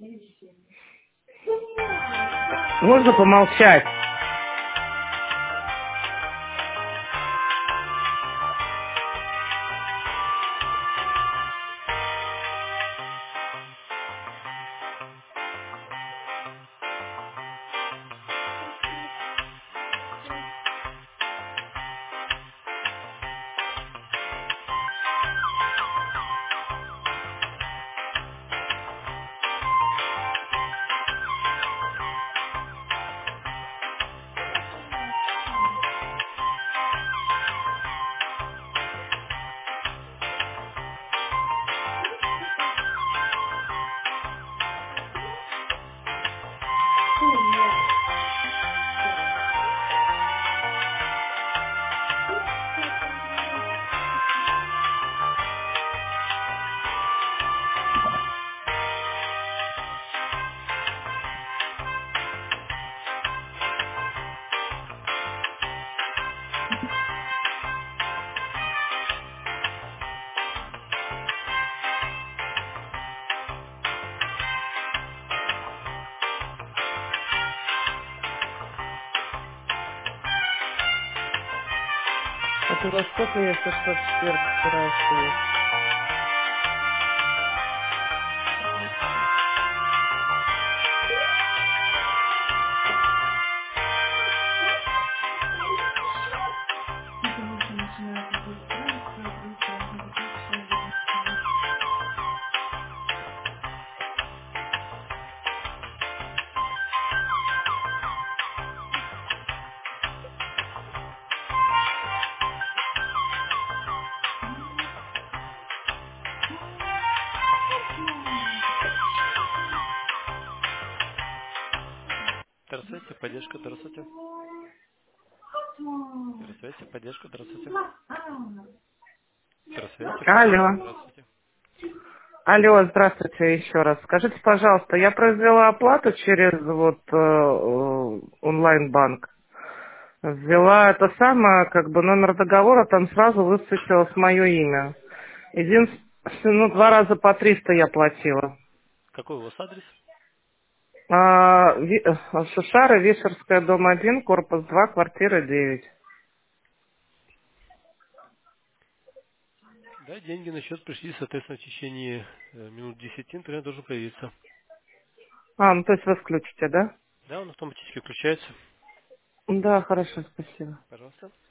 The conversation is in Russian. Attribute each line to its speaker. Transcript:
Speaker 1: Можно помолчать? Это во сколько, если что, в четверг собирался ехать?
Speaker 2: Здравствуйте, поддержка, здравствуйте. Здравствуйте, поддержка, здравствуйте. Здравствуйте, поддержка,
Speaker 1: Алло.
Speaker 2: здравствуйте.
Speaker 1: Алло, здравствуйте еще раз. Скажите, пожалуйста, я произвела оплату через вот онлайн-банк. Ввела это самое, как бы номер договора, там сразу высветилось мое имя. Единственное, ну, 2 раза по 300 я платила.
Speaker 2: Какой у вас адрес?
Speaker 1: Шушара, Вишерская, дом 1, корпус 2, квартира 9.
Speaker 2: Да, деньги на счет пришли, соответственно, в течение минут 10 интернет должен появиться.
Speaker 1: Ну то есть вы включите, да?
Speaker 2: Да, он автоматически включается.
Speaker 1: Да, хорошо, спасибо.
Speaker 2: Пожалуйста.